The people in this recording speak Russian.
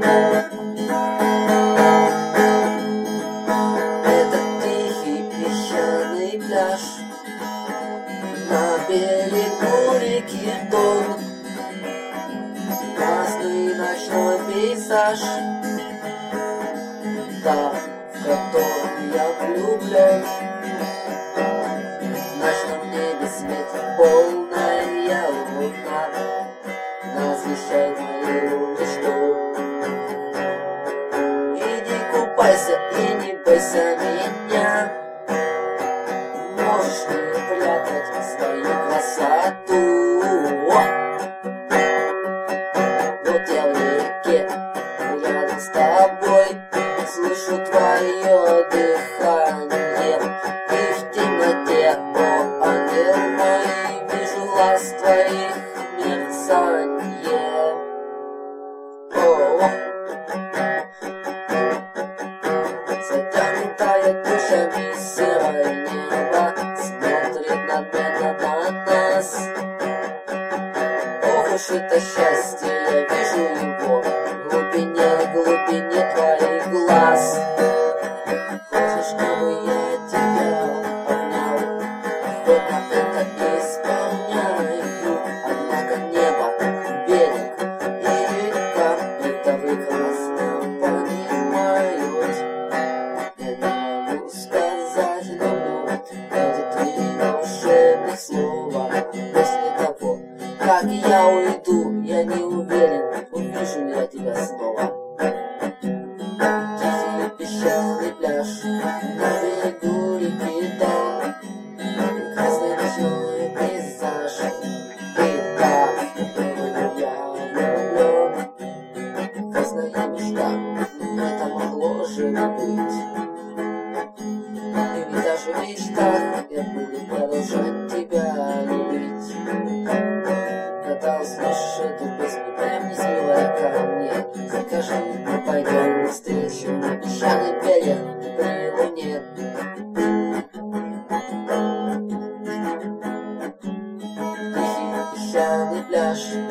Это тихий песчаный пляж, на берегу реки Дон. Красный ночной пейзаж, та, в котором я влюблен. В ночном небе светит полная луна, освещает мою мечту. Иди купайся и не бойся меня, можешь не прятать свою красоту. Вот я в реке, рядом с тобой, слышу твое дыхание. И в темноте, о ангел мой, вижу глаз твоих мерцание. Затянутая тучами серое небо смотрит надменно на нас. Ох уж это счастье, я вижу его в глубине твоих глаз. Хочешь, чтобы я тебя обнял? Вот на это исполняю. Однако небо, берег и река это прекрасно понимают. Я не могу сказать люблю эти три волшебных слова. После того, как я уйду, я не уверен, увижу ли я тебя снова. Тихий песчаный пляж, на берегу реки Дон. Красный ночной пейзаж, и та, в которую я влюблен. Красная мечта, это могло же быть. И ведь даже в мечтах я буду продолжать тебя любить. Когда услышишь эту песню, прям милая ко мне, закажи, мы пойдем навстречу на песчаный берег при луне. Тихий песчаный пляж,